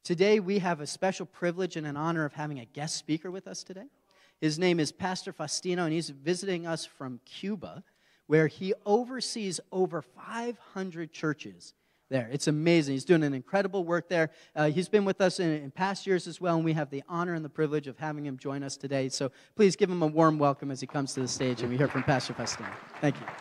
Today we have a special privilege and an honor of having a guest speaker with us today. His name is Pastor Faustino, and he's visiting us from Cuba, where he oversees over 500 churches there. It's amazing. He's doing an incredible work there. He's been with us in past years as well, and we have the honor and the privilege of having him join us today. So please give him a warm welcome as he comes to the stage, and we hear from Pastor Faustino. Thank you.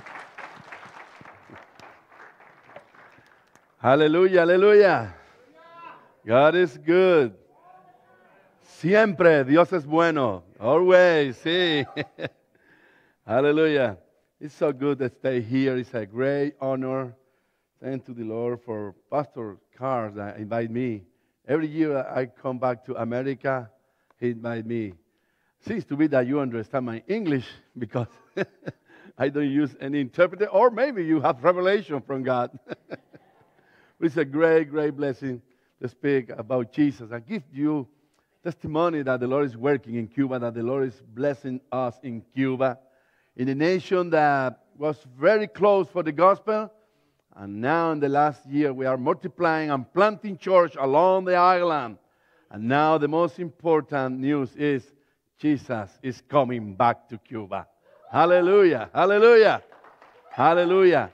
Hallelujah, hallelujah. God is good. Siempre Dios es bueno. Always, sí. Hallelujah. It's so good to stay here. It's a great honor. Thank to the Lord for Pastor Carr that invite me. Every year I come back to America, he invite me. Seems to be that you understand my English because I don't use any interpreter, or maybe you have revelation from God. It's a great, great blessing to speak about Jesus. I give you testimony that the Lord is working in Cuba, that the Lord is blessing us in Cuba, in a nation that was very close for the gospel. And now in the last year, we are multiplying and planting church along the island. And now the most important news is Jesus is coming back to Cuba. Hallelujah, hallelujah, hallelujah.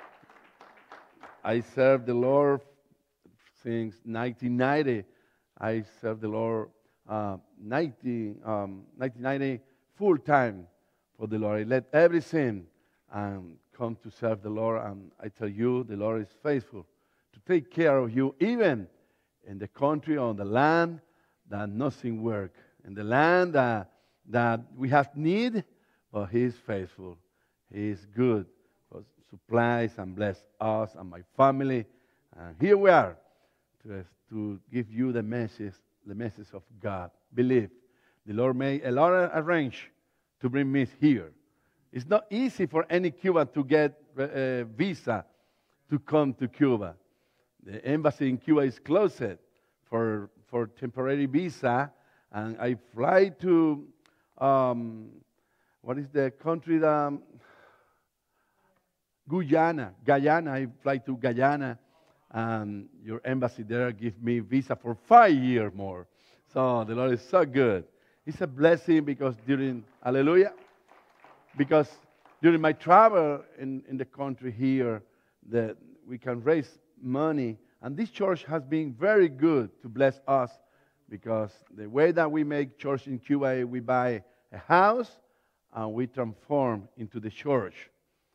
I serve the Lord since 1990. I serve the Lord 1990 full time for the Lord. I let everything come to serve the Lord, and I tell you, the Lord is faithful to take care of you, even in the country, on the land that nothing works, in the land that we have need, but He is faithful. He is good, for supplies and bless us and my family. And here we are to give you the message of God. Believe the Lord made a lot of arrange to bring me here. It's not easy for any Cuban to get a visa to come to Cuba. The embassy in Cuba is closed for temporary visa, and I fly to what is the country that Guyana. I fly to Guyana, and your embassy there give me visa for 5 years more. So the Lord is so good. It's a blessing because during my travel in the country here, that we can raise money. And this church has been very good to bless us, because the way that we make church in Cuba, we buy a house and we transform into the church.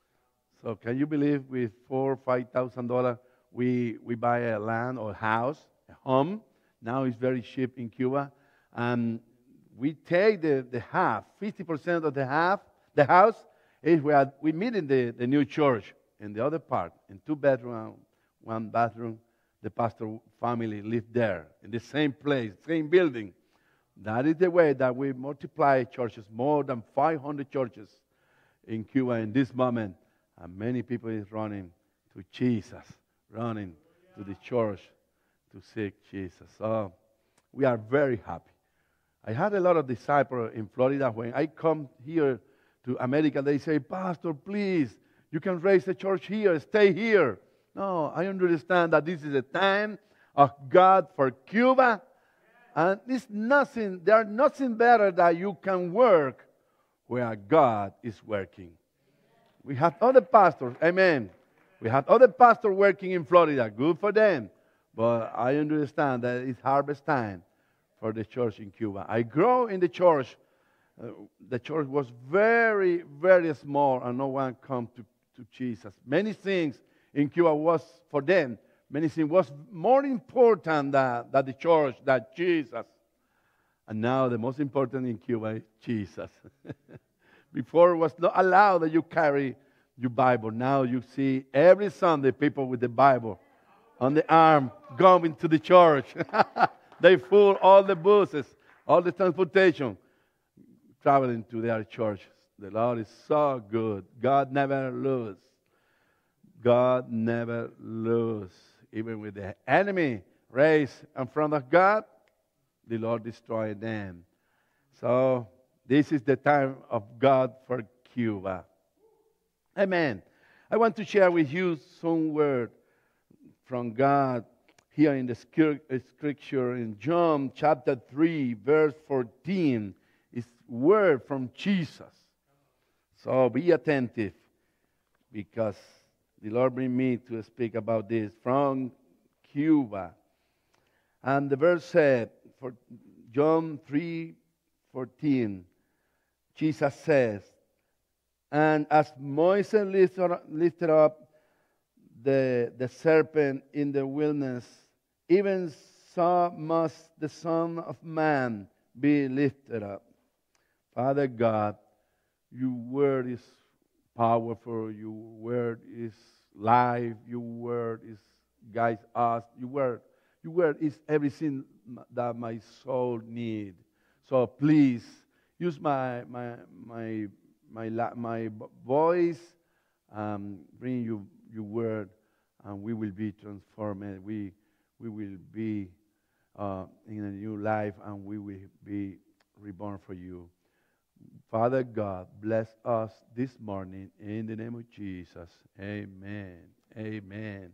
So can you believe with $4,000 or $5,000 we buy a land or house, a home? Now it's very cheap in Cuba. And we take the half, 50% of the house is where we meet in the new church. In the other part, in 2 bedrooms, 1 bathroom, the pastor family live there in the same place, same building. That is the way that we multiply churches, more than 500 churches in Cuba in this moment. And many people is running to Jesus, running to the church to seek Jesus. So we are very happy. I had a lot of disciples in Florida. When I come here to America, they say, Pastor, please, you can raise a church here, stay here. No, I understand that this is a time of God for Cuba. And there's nothing better that you can work where God is working. We have other pastors, amen. We have other pastors working in Florida, good for them. But I understand that it's harvest time for the church in Cuba. I grew in the church. The church was very, very small, and no one come to Jesus. Many things in Cuba was for them. Many things was more important than the church, than Jesus. And now the most important in Cuba is Jesus. Before it was not allowed that you carry your Bible. Now you see every Sunday people with the Bible on the arm going to the church. They fill all the buses, all the transportation, traveling to their churches. The Lord is so good. God never loses. God never loses. Even with the enemy raised in front of God, the Lord destroyed them. So this is the time of God for Cuba. Amen. I want to share with you some word from God. here in the scripture in John chapter 3, verse 14, is word from Jesus. So be attentive, because the Lord bring me to speak about this from Cuba. And the verse said, for John 3:14, Jesus says, and as Moses lifted up the serpent in the wilderness, even so must the Son of Man be lifted up. Father God, your word is powerful. Your word is life. Your word is guides us. Your word is everything that my soul needs. So please use my voice, bring your word, and we will be transformed. We will be in a new life, and we will be reborn for you. Father God, bless us this morning in the name of Jesus. Amen. Amen.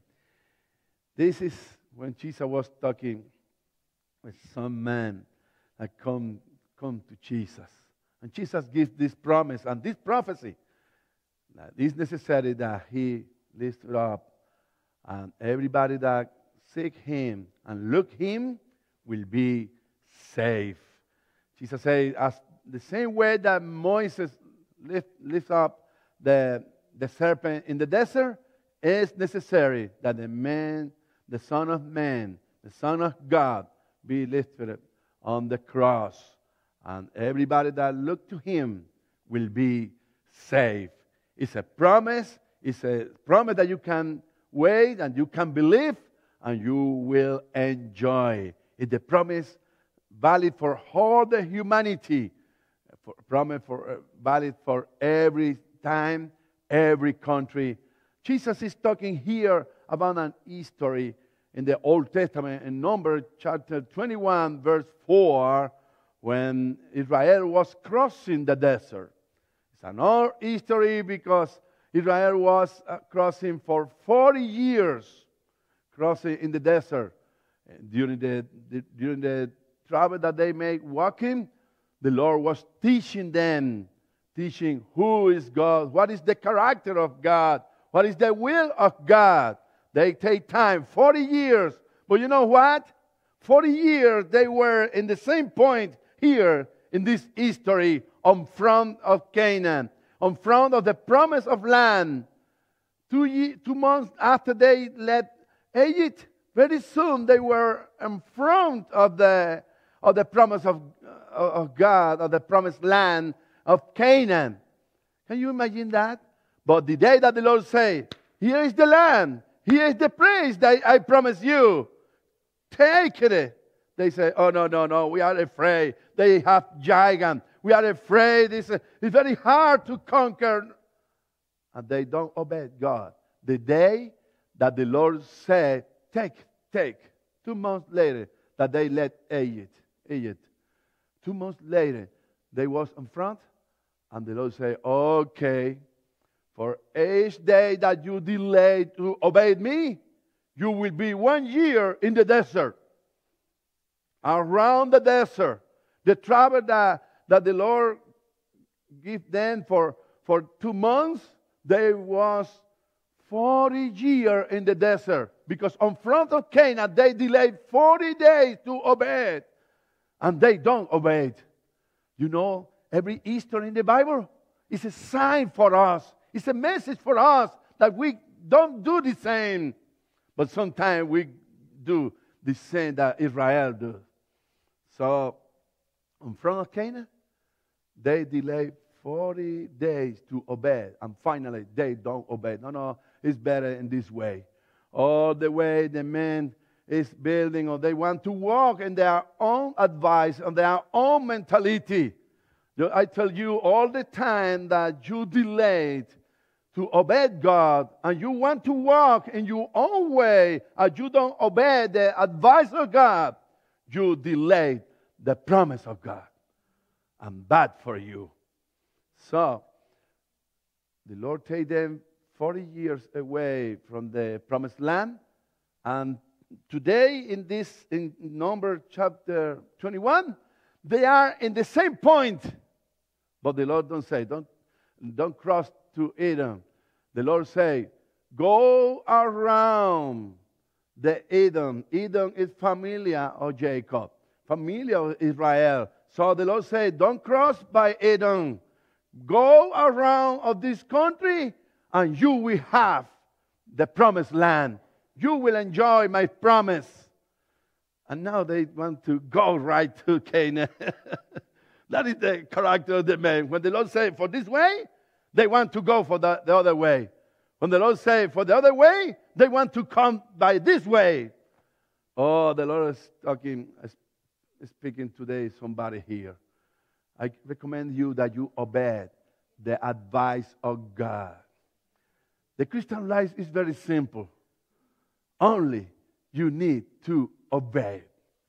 This is when Jesus was talking with some man that come to Jesus. And Jesus gives this promise and this prophecy that it's necessary that he lifts it up, and everybody that seek him and look him will be saved. Jesus said, as the same way that Moses lifts up the serpent in the desert, it's necessary that the Son of Man, the Son of God, be lifted on the cross. And everybody that look to him will be saved. It's a promise. It's a promise that you can wait and you can believe and you will enjoy. It's a promise valid for all the humanity. Promise valid for every time, every country. Jesus is talking here about an history in the Old Testament in Numbers chapter 21, verse 4, when Israel was crossing the desert. It's an old history because Israel was crossing for 40 years, crossing in the desert. During the travel that they made walking, the Lord was teaching them, teaching who is God, what is the character of God, what is the will of God. They take time, 40 years. But you know what? 40 years they were in the same point here in this history on front of Canaan, on front of the promise of land. 2 months after they left Egypt, very soon they were in front of the promise of God, of the promised land of Canaan. Can you imagine that? But the day that the Lord said, here is the land, here is the place that I promised you, take it. They say, oh, no, we are afraid. They have giants. We are afraid. It's very hard to conquer. And they don't obey God. The day that the Lord said, take. 2 months later, that they left Egypt. 2 months later, they was in front, and the Lord said, okay, for each day that you delay to obey me, you will be 1 year in the desert. Around the desert, the travel that the Lord gave them for 2 months, they was 40 years in the desert. Because on front of Canaan, they delayed 40 days to obey it. And they don't obey it. You know, every Easter in the Bible is a sign for us. It's a message for us that we don't do the same. But sometimes we do the same that Israel do. So, in front of Canaan, they delayed 40 days to obey. And finally, they don't obey. No, it's better in this way. All the way the man is building, or they want to walk in their own advice, on their own mentality. I tell you all the time that you delayed to obey God, and you want to walk in your own way, and you don't obey the advice of God, you delayed the promise of God. And bad for you. So, the Lord take them 40 years away from the promised land, and today in Number chapter 21, they are in the same point. But the Lord don't say, don't cross to Edom. The Lord say, go around the Edom. Edom is familia of Jacob, familia of Israel. So the Lord said, don't cross by Edom. Go around of this country, and you will have the promised land. You will enjoy my promise. And now they want to go right to Canaan. That is the character of the man. When the Lord said, for this way, they want to go for the other way. When the Lord said, for the other way, they want to come by this way. Oh, the Lord is speaking today to somebody here. I recommend you that you obey the advice of God. The Christian life is very simple. Only you need to obey.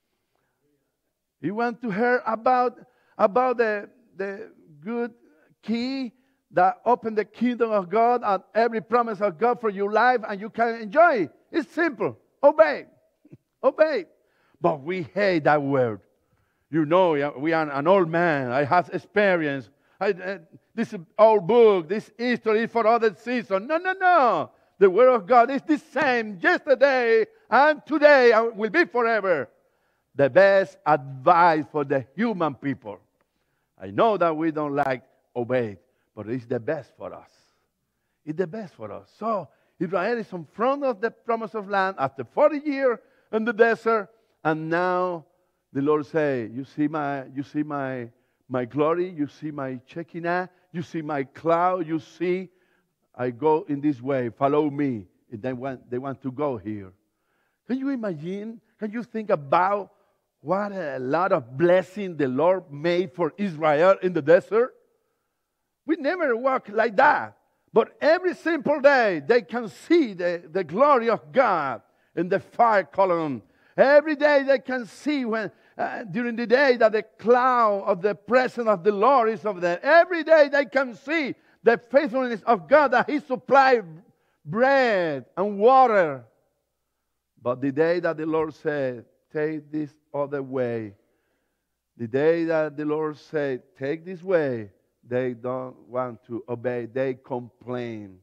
You want to hear about the good key that open the kingdom of God and every promise of God for your life, and you can enjoy it. It's simple. Obey. Obey. But we hate that word. You know, we are an old man. I have experience. This old book, this history is for other season. No. The word of God is the same yesterday and today and will be forever. The best advice for the human people. I know that we don't like obey, but it's the best for us. It's the best for us. So Israel is in front of the promise of land after 40 years in the desert, and now the Lord say, you see my glory, you see my Shekinah, you see my cloud, you see I go in this way, follow me. And they want to go here. Can you imagine? Can you think about what a lot of blessing the Lord made for Israel in the desert? We never walk like that. But every simple day, they can see the glory of God in the fire column. Every day they can see during the day that the cloud of the presence of the Lord is over there. Every day they can see the faithfulness of God, that He supplied bread and water. But the day that the Lord said, take this other way, the day that the Lord said, take this way, they don't want to obey. They complain.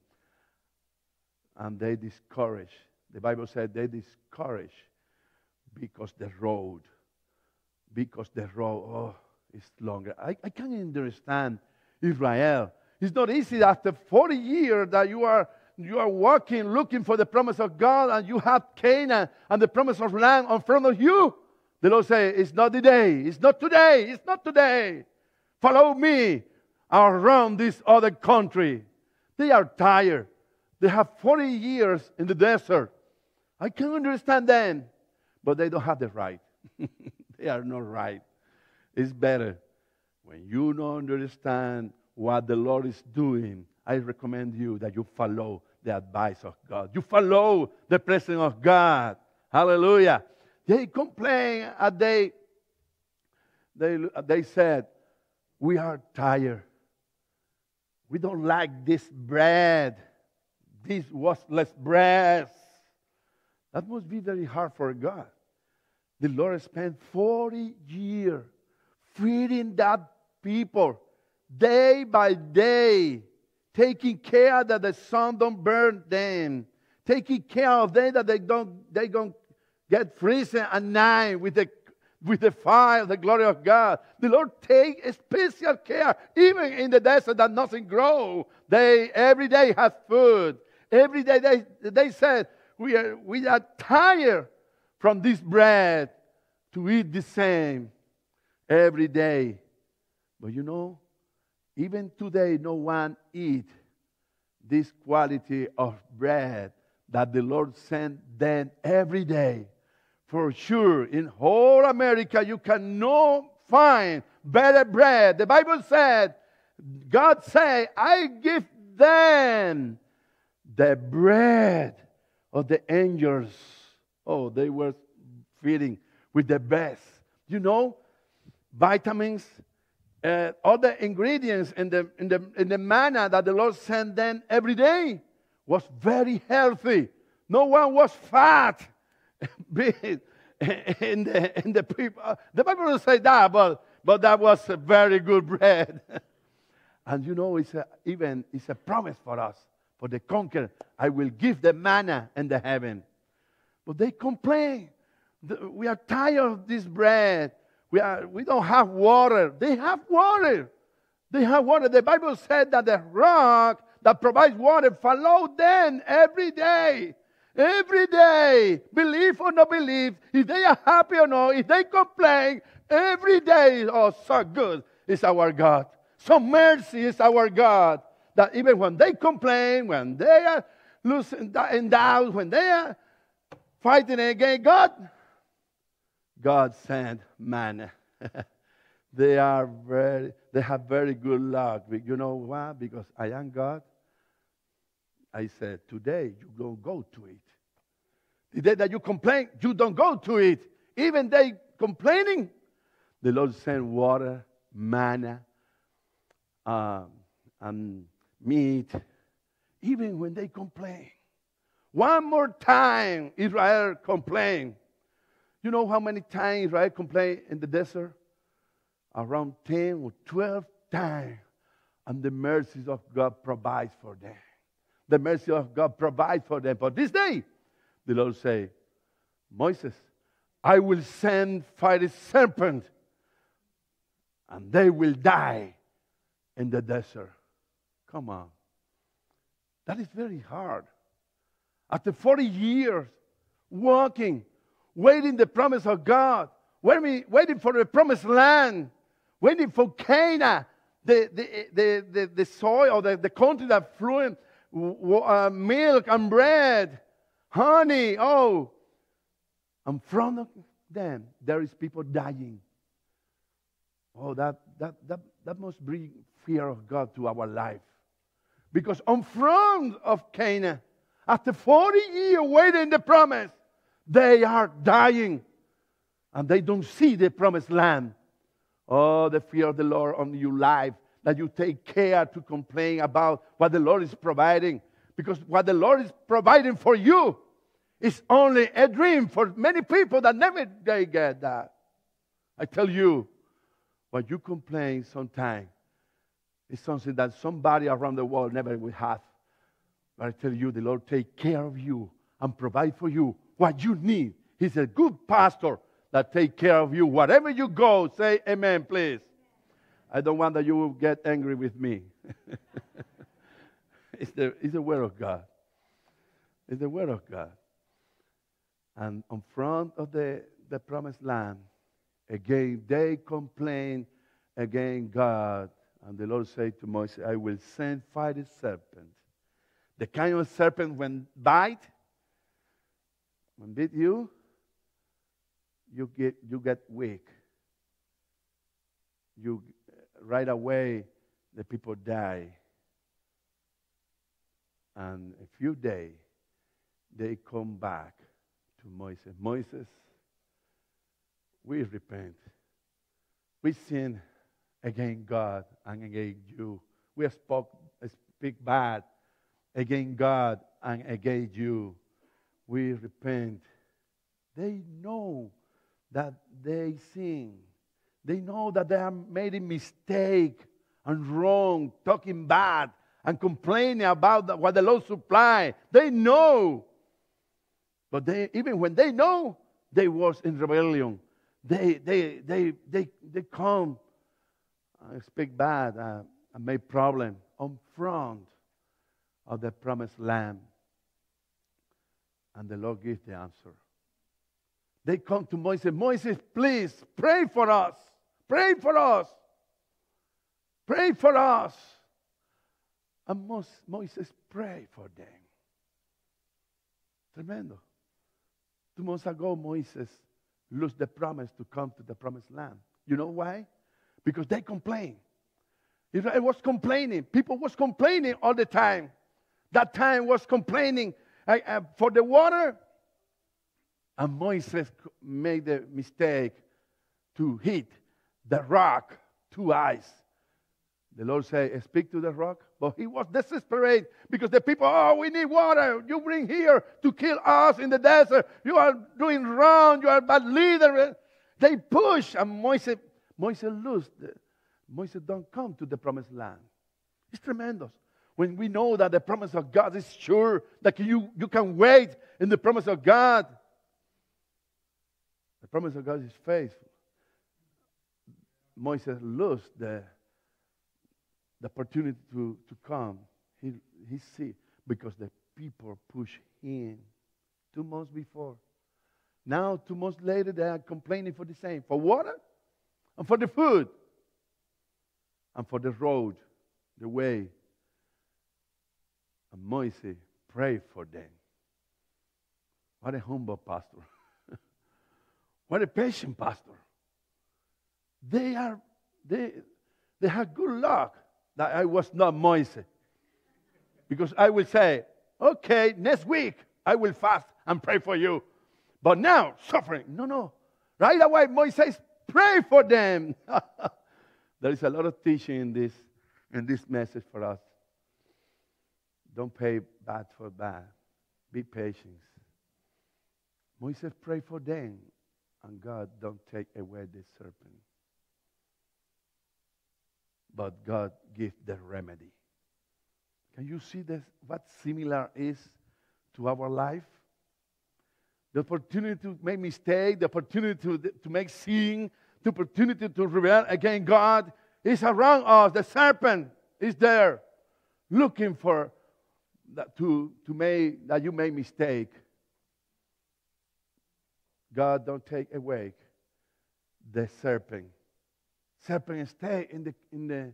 And they discourage. The Bible said they discourage because the road is longer. I can't understand Israel. It's not easy after 40 years that you are walking, looking for the promise of God, and you have Canaan and the promise of land in front of you. The Lord says, it's not the day. It's not today. It's not today. Follow me around this other country. They are tired. They have 40 years in the desert. I can understand them, but they don't have the right. They are not right. It's better when you don't understand what the Lord is doing. I recommend you that you follow the advice of God. You follow the presence of God. Hallelujah. They complain and they said, we are tired. We don't like this bread. This worthless bread. That must be very hard for God. The Lord spent 40 years feeding that people day by day, taking care that the sun don't burn them, taking care of them that they don't get freezing at night with the fire, the glory of God. The Lord take special care, even in the desert that nothing grows. They every day have food. Every day they said, we are tired from this bread to eat the same every day. But you know, even today, no one eat this quality of bread that the Lord sent them every day. For sure, in whole America, you cannot find better bread. The Bible said, God said, I give them the bread of the angels. Oh, they were feeding with the best. You know, vitamins, other ingredients in the manna that the Lord sent them every day was very healthy. No one was fat being in the people. The Bible doesn't say that, but that was a very good bread. And you know, it's a promise for us, for the conqueror. I will give the manna in the heaven. But they complain. We are tired of this bread. We don't have water. They have water. They have water. The Bible said that the rock that provides water follows them every day. Every day. Believe or not believe. If they are happy or not. If they complain. Every day. Oh, so good is our God. So mercy is our God. That even when they complain, when they are losing in doubt, when they are fighting against God, God sent manna. They have very good luck. You know why? Because I am God. I said, today you don't go to it. The day that you complain, you don't go to it. Even they complaining, the Lord sent water, manna, and meat. Even when they complain. One more time, Israel complained. You know how many times Israel complained in the desert? Around 10 or 12 times. And the mercies of God provides for them. The mercy of God provides for them. But this day, the Lord said, Moses, I will send fiery serpent, and they will die in the desert. Come on. That is very hard. After 40 years, walking, waiting the promise of God, waiting for the promised land, waiting for Canaan, the soil, the country that fluent milk and bread, honey. Oh, in front of them, there is people dying. Oh, that must bring fear of God to our life. Because in front of Canaan, after 40 years waiting the promise, they are dying. And they don't see the promised land. Oh, the fear of the Lord on your life, that you take care to complain about what the Lord is providing. Because what the Lord is providing for you is only a dream for many people that never they get that. I tell you, what you complain sometimes is something that somebody around the world never will have. But I tell you, the Lord take care of you and provide for you what you need. He's a good pastor that take care of you. Wherever you go, say amen, please. I don't want that you will get angry with me. It's the word of God. It's the word of God. And in front of the promised land, again, they complain against God. And the Lord said to Moses, I will send fiery serpent. The kind of serpent when bite you, you get weak. Right away, the people die. And a few days, they come back to Moses. Moses, we repent. We sin against God and against you. We speak bad against God and against you. We repent. They know that they sin. They know that they have made a mistake and wrong, talking bad and complaining about what the Lord supply. They know. But even when they know, they was in rebellion. They come and speak bad and make problem in front of the promised land. And the Lord gives the answer. They come to Moses. Moses, please pray for us. Pray for us. Pray for us. And Moses prayed for them. Tremendo. 2 months ago, Moses lost the promise to come to the promised land. You know why? Because they complained. Israel was complaining. People was complaining all the time. That time was complaining for the water. And Moses made the mistake to hit the rock twice. The Lord said, speak to the rock. But he was desperate because the people, we need water. You bring here to kill us in the desert. You are doing wrong. You are a bad leader. They push. And Moses lose. Moses don't come to the promised land. It's tremendous. When we know that the promise of God is sure, that you can wait in the promise of God. The promise of God is faithful. Moses lost the opportunity to come. He see because the people push him 2 months before. Now 2 months later they are complaining for the same. For water and for the food and for the road, the way. And Moses prayed for them. What a humble pastor. What a patient pastor. They have good luck that I was not Moses. Because I will say, okay, next week I will fast and pray for you. But now, suffering. No. Right away, Moses, pray for them. There is a lot of teaching in this message for us. Don't pay bad for bad. Be patient. Moses prayed for them, and God don't take away the serpent. But God gives the remedy. Can you see this? What similar is to our life? The opportunity to make mistake, the opportunity to make sin, the opportunity to rebel against God is around us. The serpent is there, looking for that that you make mistake. God don't take away the serpent. Serpent stay in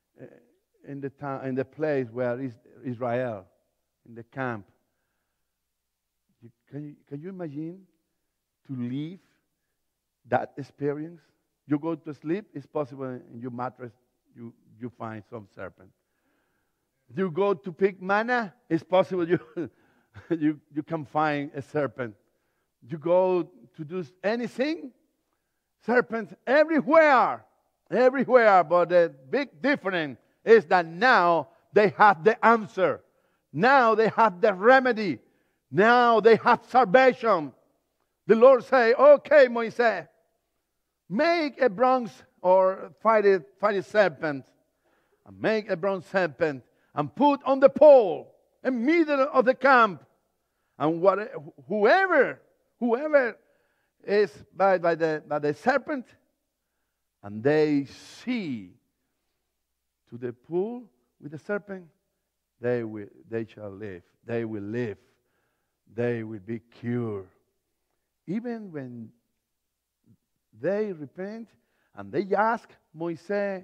the place where is Israel, in the camp. Can you imagine to live that experience? You go to sleep, it's possible in your mattress you find some serpent. You go to pick manna, it's possible you can find a serpent. You go to do anything, serpents everywhere. Everywhere, but the big difference is that now they have the answer. Now they have the remedy. Now they have salvation. The Lord say, okay, Moses, make a bronze or fight a serpent. And make a bronze serpent and put on the pole in the middle of the camp. And whoever is by the serpent, and they see to the pool with the serpent, they shall live. They will live. They will be cured. Even when they repent and they ask Moses,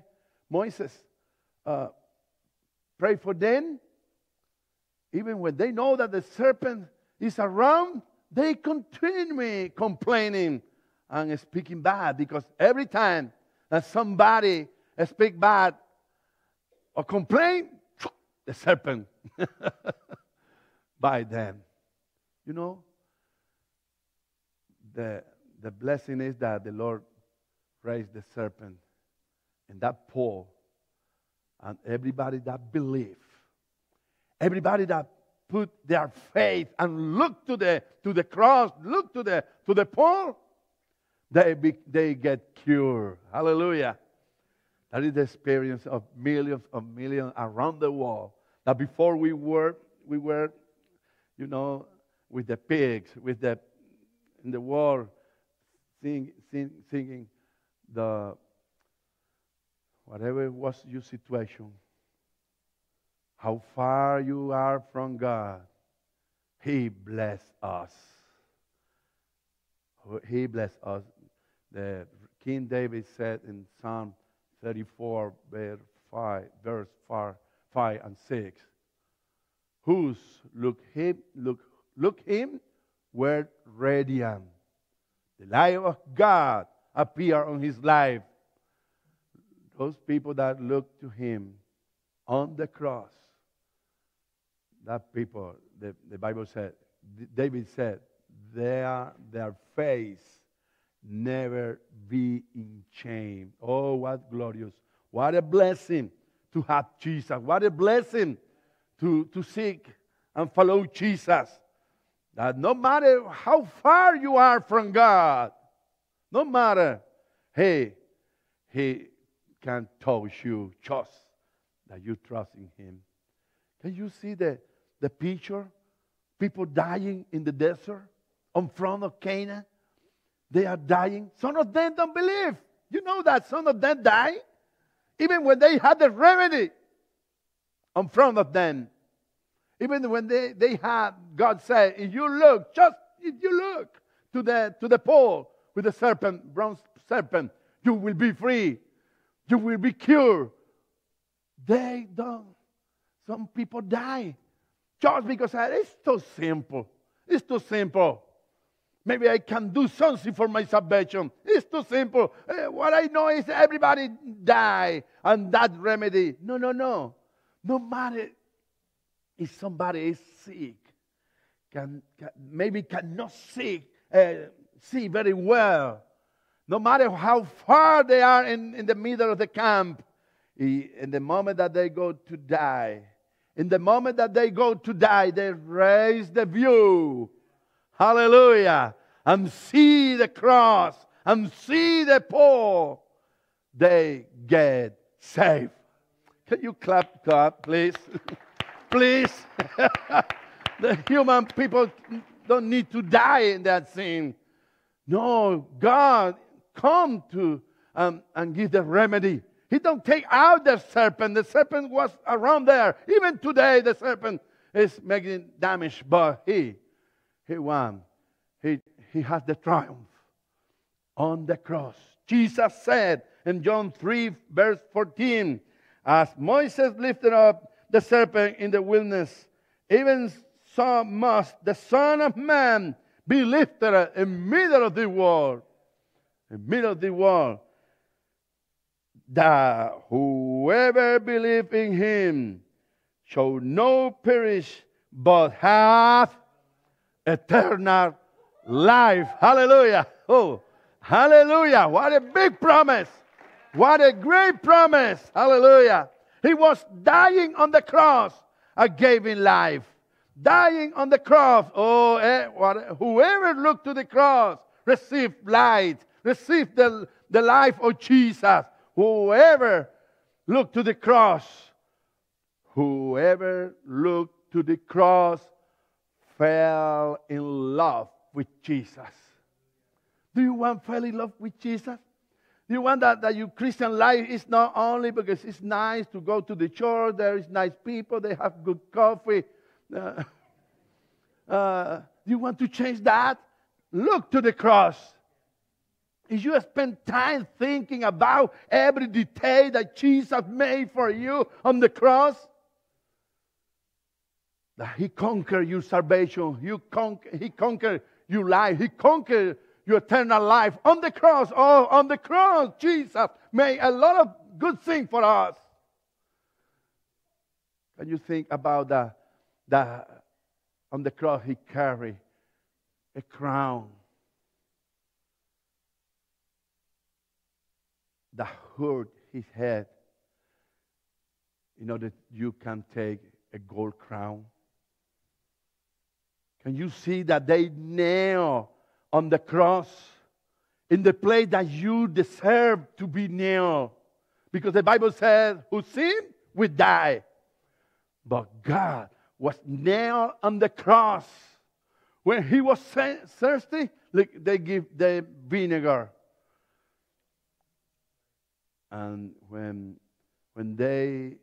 pray for them. Even when they know that the serpent is around, they continue complaining and speaking bad, because every time that somebody speak bad or complain, the serpent by them. You know, the blessing is that the Lord raised the serpent in that pole, and everybody that believe, everybody that put their faith and look to the cross, look to the pole, they get cured. Hallelujah. That is the experience of millions around the world. That before we were, you know, with the pigs, in the war, singing the whatever was your situation, how far you are from God, He blessed us. He blessed us. The King David said in Psalm 34, verse 5 and 6, whose look him were radiant. The light of God appeared on his life. Those people that look to him on the cross, that people, the Bible said, David said, their face never be in shame. Oh, what glorious. What a blessing to have Jesus. What a blessing to seek and follow Jesus. That no matter how far you are from God, no matter, He can touch you just that you trust in Him. Can you see the picture? People dying in the desert in front of Canaan. They are dying. Some of them don't believe. You know that some of them die even when they had the remedy in front of them. Even when they had, God said, if you look to the pole with the serpent, bronze serpent, you will be free. You will be cured. They don't. Some people die just because it's too simple. It's too simple. Maybe I can do something for my salvation. It's too simple. What I know is everybody die and that remedy. No. No matter if somebody is sick, maybe cannot see very well. No matter how far they are in the middle of the camp, in the moment that they go to die, they raise the view. Hallelujah. And see the cross and see the pole. They get saved. Can you clap, please? Please. The human people don't need to die in that scene. No, God come to and give the remedy. He don't take out the serpent. The serpent was around there. Even today, the serpent is making damage, but He won. He has the triumph on the cross. Jesus said in John 3, verse 14, as Moses lifted up the serpent in the wilderness, even so must the Son of Man be lifted up in the middle of the world. In the middle of the world. That whoever believes in Him shall not perish, but have eternal life. Hallelujah. Oh, hallelujah. What a big promise. What a great promise. Hallelujah. He was dying on the cross and gave Him life. Dying on the cross. Whoever looked to the cross received light. Received the life of Jesus. Whoever looked to the cross. Whoever looked to the cross fell in love with Jesus. Do you want to fall in love with Jesus? Do you want that your Christian life is not only because it's nice to go to the church, there is nice people, they have good coffee. Do you want to change that? Look to the cross. If you spend time thinking about every detail that Jesus made for you on the cross, that He conquered your salvation, He conquered your life, He conquered your eternal life on the cross. Oh, on the cross, Jesus made a lot of good things for us. Can you think about that on the cross He carried a crown that hurt His head in order that you can take a gold crown? Can you see that they nailed on the cross in the place that you deserve to be nailed? Because the Bible says, who sinned will die. But God was nailed on the cross. When He was thirsty, they give the vinegar. And when they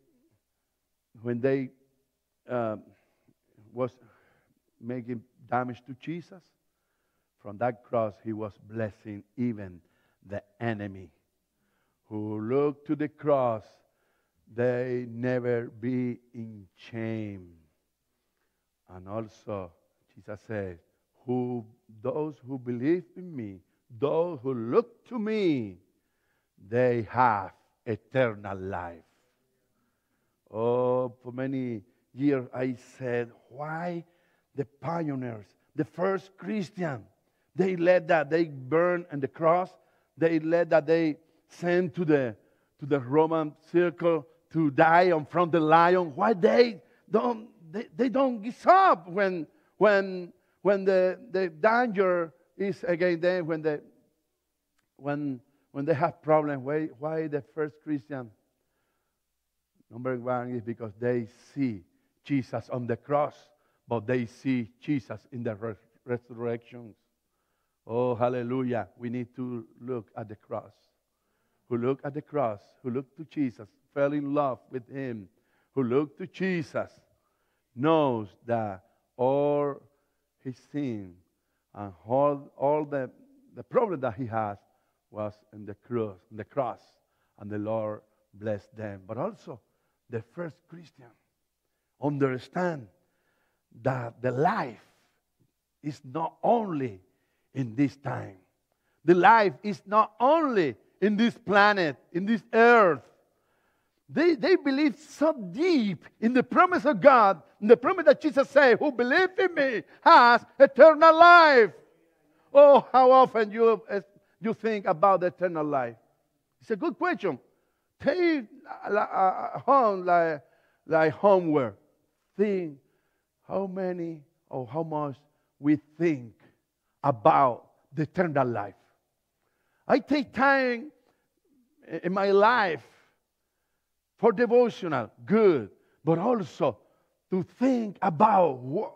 was making damage to Jesus, from that cross He was blessing even the enemy. Who look to the cross, they never be in shame. And also Jesus said, those who believe in me, those who look to me, they have eternal life. Oh, for many years I said, why the pioneers, the first Christian, they let that they burn on the cross, they let that they send to the Roman circle to die in front of the lion, why they don't give up when the danger is against them, when they have problems. Why the first Christian? Number one is because they see Jesus on the cross, but they see Jesus in the resurrection. Oh, hallelujah. We need to look at the cross. Who look at the cross, who look to Jesus, fell in love with him, who look to Jesus, knows that all his sin and all the problem that he has was in the cross, and the Lord blessed them. But also, the first Christian understand that the life is not only in this time. The life is not only in this planet, in this earth. They believe so deep in the promise of God, in the promise that Jesus said, who believes in me has eternal life. Oh, how often you think about eternal life? It's a good question. Take home like homework. Think how many or how much we think about the eternal life. I take time in my life for devotional, good, but also to think about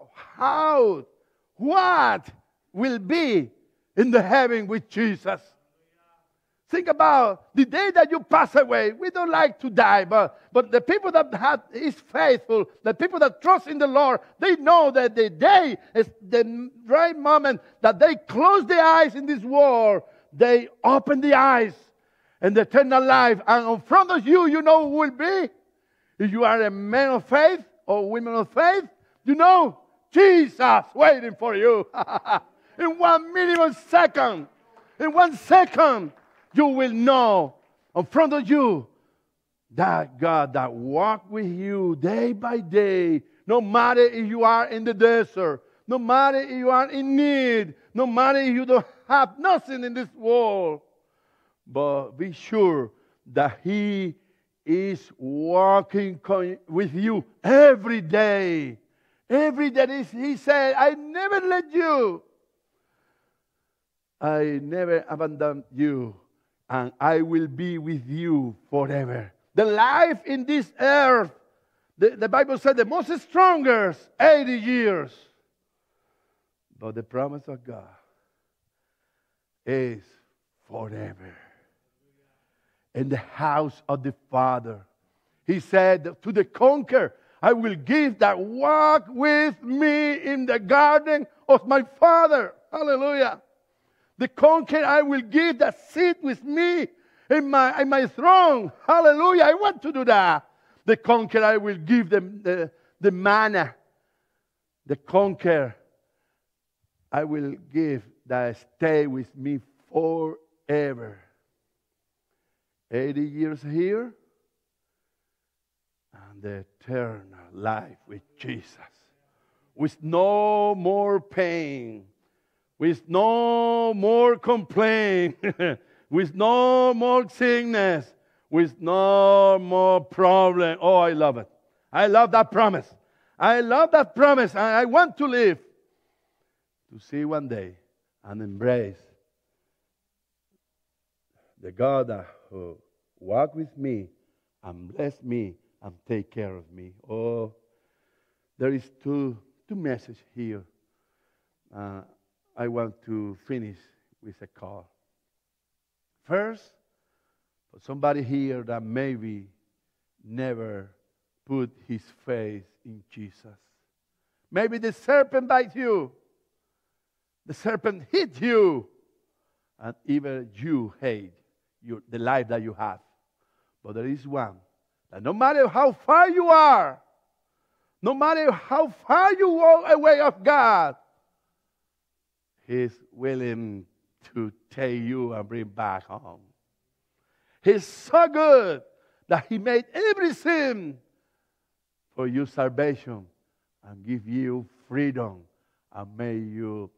what will be in the heaven with Jesus. Think about the day that you pass away. We don't like to die, but the people that is faithful, the people that trust in the Lord, they know that the day is the right moment that they close their eyes in this world. They open the eyes and the eternal life. And in front of you, you know who will be? If you are a man of faith or woman of faith, you know Jesus waiting for you. In 1 minimum second, in 1 second, you will know in front of you that God that walks with you day by day, no matter if you are in the desert, no matter if you are in need, no matter if you don't have nothing in this world. But be sure that He is walking with you every day. Every day He said, I never let you. I never abandon you. And I will be with you forever. The life in this earth, the Bible said the most strongest 80 years. But the promise of God is forever. In the house of the Father. He said to the conqueror, I will give that walk with me in the garden of my Father. Hallelujah. The conqueror I will give that sit with me in my throne. Hallelujah. I want to do that. The conqueror I will give them the manna. The conqueror I will give that stay with me forever. 80 years here and the eternal life with Jesus. With no more pain. With no more complaint, with no more sickness, with no more problem. Oh, I love it. I love that promise. I love that promise. I want to live to see one day and embrace the God who walk with me and bless me and take care of me. Oh, there is two messages here. I want to finish with a call. First, for somebody here that maybe never put his faith in Jesus. Maybe the serpent bites you. The serpent hit you. And even you hate the life that you have. But there is one that no matter how far you are, no matter how far you walk away of God, He's willing to take you and bring back home. He's so good that He made everything for your salvation and give you freedom and may you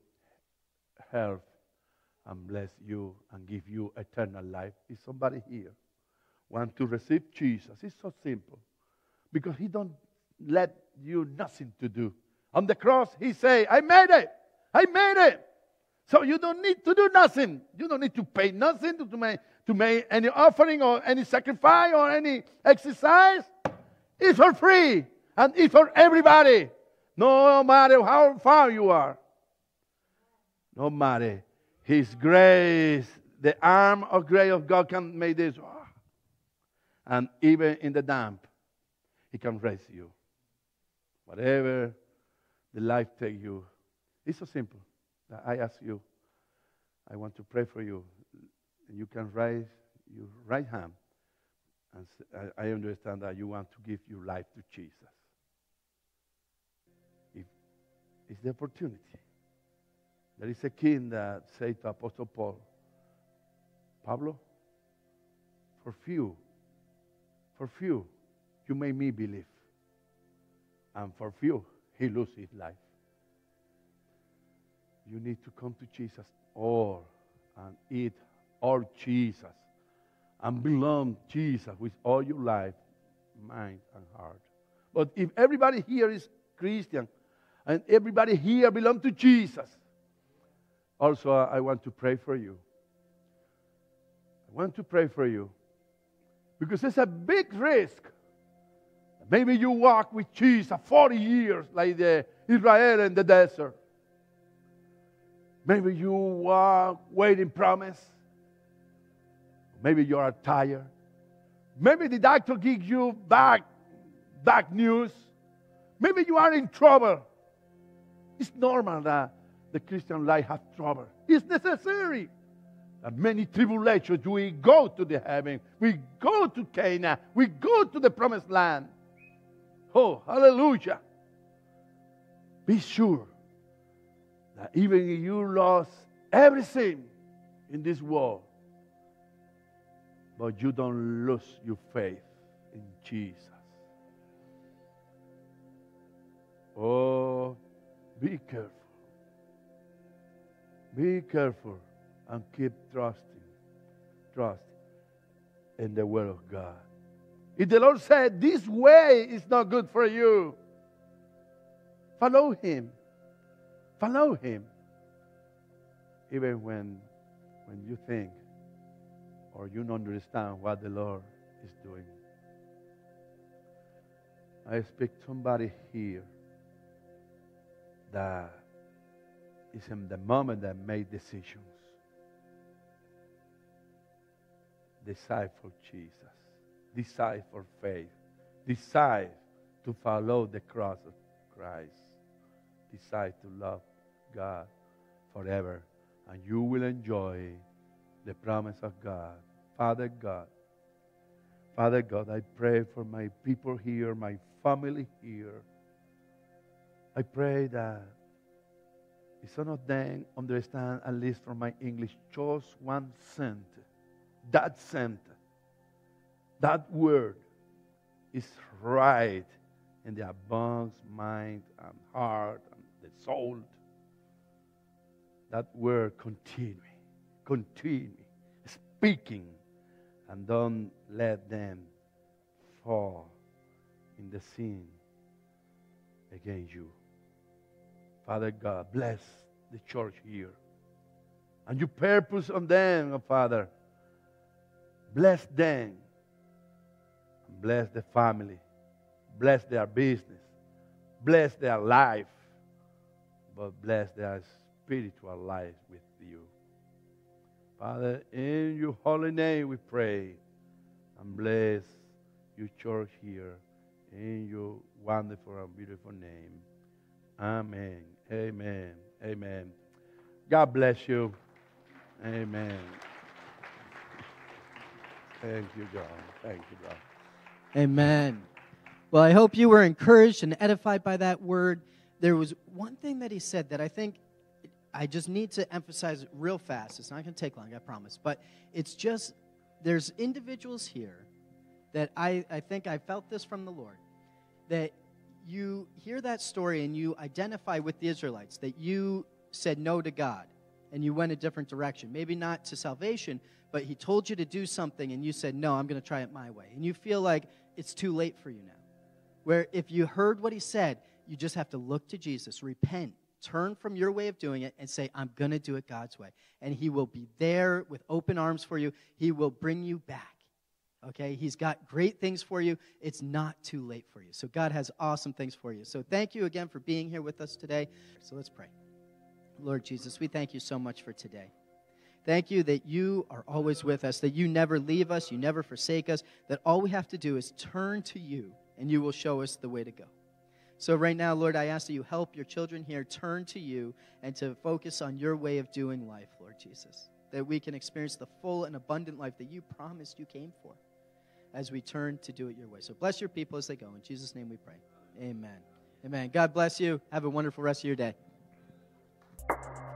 health and bless you and give you eternal life. Is somebody here want to receive Jesus. It's so simple. Because he don't let you nothing to do. On the cross, he say, I made it. I made it. So you don't need to do nothing. You don't need to pay nothing to make any offering or any sacrifice or any exercise. It's for free. And it's for everybody. No matter how far you are. No matter. His grace, the arm of grace of God can make this. And even in the damp, he can raise you. Whatever the life takes you. It's so simple. I ask you, I want to pray for you. You can raise your right hand. And I understand that you want to give your life to Jesus. It's the opportunity. There is a king that said to Apostle Paul, Pablo, for few, you made me believe. And for few, he loses his life. You need to come to Jesus all and eat all Jesus and belong to Jesus with all your life, mind, and heart. But if everybody here is Christian and everybody here belongs to Jesus, also I want to pray for you. I want to pray for you because it's a big risk. Maybe you walk with Jesus 40 years like the Israel in the desert. Maybe you walk waiting promise. Maybe you are tired. Maybe the doctor gives you bad news. Maybe you are in trouble. It's normal that the Christian life has trouble. It's necessary. That many tribulations, we go to the heaven. We go to Canaan. We go to the promised land. Oh, hallelujah. Be sure that even if you lost everything in this world, but you don't lose your faith in Jesus. Oh, be careful. Be careful and keep trust in the Word of God. If the Lord said, this way is not good for you, follow Him. Follow Him. Even when you think or you don't understand what the Lord is doing. I expect somebody here that is in the moment that made decisions. Decide for Jesus. Decide for faith. Decide to follow the cross of Christ. Decide to love God forever. And you will enjoy the promise of God. Father God, I pray for my people here, my family here. I pray that some of them understand, at least from my English, just 1 cent. That cent, that word is right in their bones, mind, and heart, and the soul. That word continue speaking, and don't let them fall in the sin against you. Father God, bless the church here. And you purpose on them, oh Father. Bless them. Bless the family. Bless their business. Bless their life. But bless their spiritual life with you. Father, in your holy name we pray. And bless your church here. In your wonderful and beautiful name. Amen. Amen. Amen. God bless you. Amen. Thank you, John. Thank you, God. Amen. Well, I hope you were encouraged and edified by that word. There was one thing that he said that I think I just need to emphasize real fast. It's not going to take long, I promise. But it's just, there's individuals here that I think I felt this from the Lord, that you hear that story and you identify with the Israelites, that you said no to God. and you went a different direction. Maybe not to salvation, but he told you to do something and you said, no, I'm going to try it my way. And you feel like it's too late for you now. Where if you heard what he said, you just have to look to Jesus, repent, turn from your way of doing it and say, I'm going to do it God's way. And he will be there with open arms for you. He will bring you back. Okay? He's got great things for you. It's not too late for you. So God has awesome things for you. So thank you again for being here with us today. So let's pray. Lord Jesus, we thank you so much for today. Thank you that you are always with us, that you never leave us, you never forsake us, that all we have to do is turn to you, and you will show us the way to go. So right now, Lord, I ask that you help your children here turn to you and to focus on your way of doing life, Lord Jesus, that we can experience the full and abundant life that you promised you came for as we turn to do it your way. So bless your people as they go. In Jesus' name we pray. Amen. Amen. God bless you. Have a wonderful rest of your day.